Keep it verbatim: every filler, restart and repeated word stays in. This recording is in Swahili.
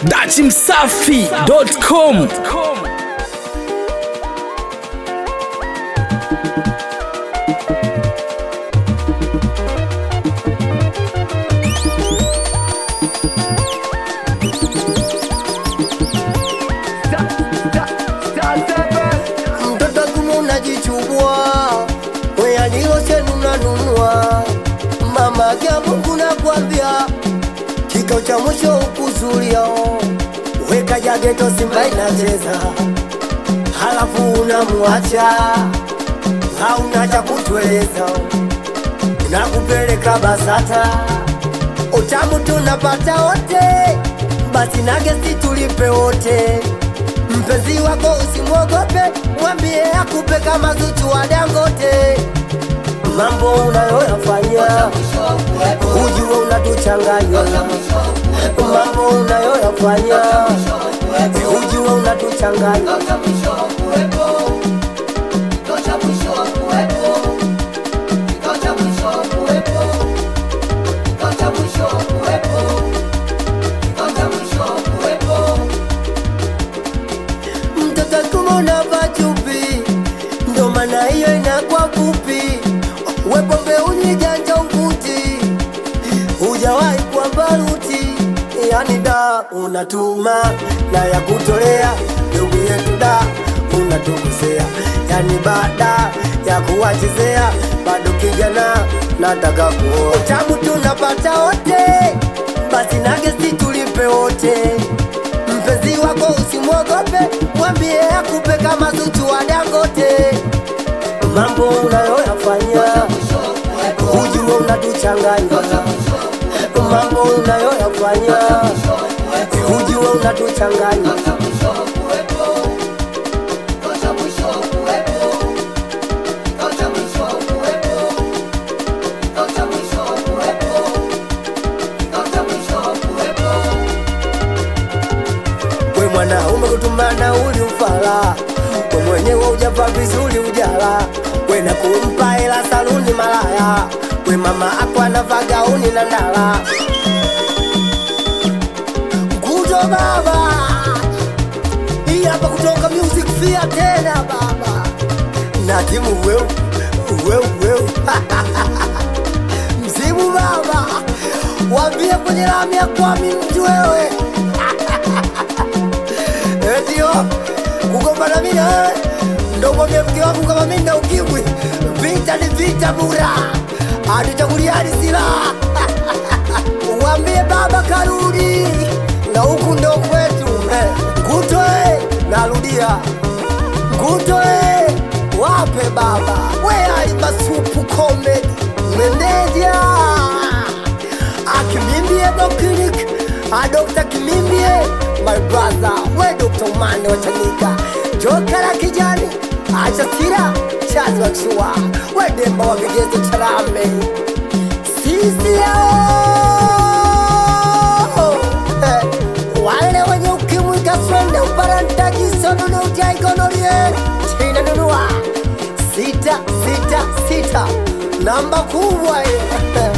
dati msafi dot com. Mtoto gumu unajichubua, weya nilo chenu nanunua. Mama kia Mungu nakwambia, kikao cha mwisho ukuzulia. Weka jageto Simba inacheza, halafu unamuacha, hauna cha kutueleza. Nakupeleka Basata, utamu tunapata wote, basi na gesi tulipe wote. Mpenzi wako usimwogope, mwambie akupe kama Zuchu wa Dangote. Mambo unayoyafanya ujue unatuchanganya. Mambo unayoyafanya ujue unatuchanganya. Mtoto kumona vachupi, ndo maana hiyo inakuwa kupi. Wepombe unyiganja ukuti, hujawahi kwa baruti. Yani da unatuma na ya kutolea, ndugu yetu da unatukosea. Yani baada ya kuwachezea, bado kijana nataka kuoa. Utamu tunapata wote, basi na gesi tulipe wote. Mpenzi wako usimwogope, mwambie akupe kama Zuchu wa Dangote. Mambo unayoyafanya ujue unatuchanganya. Mambo unayoyafanya ujue unatuchanganya. We mwanaume kutumana uli ufala, we mwenyewe ujava vizuri ujala. We na kumpa hela saluni malaya, we mama ako anavaa gauni na ndala. Kuto baba, hii hapa kutoka Music Fia tena baba. Na timu weu, weu, weu. Mzimu baba, wambie kwenye lami ya kwa mimtu wewe. Etio, kugombana mina, ndo mwambie mke wangu kama mina ukimwi. Vita ni vita bura, hatuchaguliani silaha. Wambie baba karudi, na huku ndo kwetu. Ngutoe, narudia Ngutoe, wape baba. We Halima Supu Comedy Mendeja, Akimimbie Doklinik, a Doctor Kimimbie, my brother. We Doctor Umane Wachanika, Joka la kijani, acha sira, chazi wa kishua. We Demba wa Gegezo Charame, sisi yao. Wale wenye ukimwi kaswende uparantaji sonono ujaigonorie. China nunua sita, sita, sita, namba kubwa ye.